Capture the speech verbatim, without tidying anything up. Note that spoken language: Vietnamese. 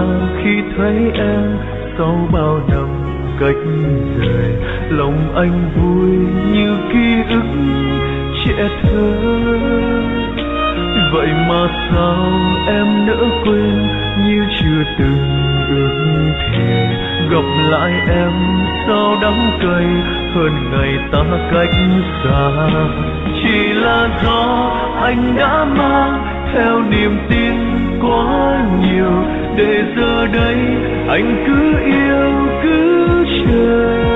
khi thấy em sau bao năm cách rời. Lòng anh vui như ký ức trẻ thơ. Vậy mà sao em nỡ quên như chưa từng ước thề. Gặp lại em sao đắng cay hơn ngày ta cách xa. Chỉ là do anh đã mang theo niềm tin quá nhiều, để giờ đây anh cứ yêu cứ chờ.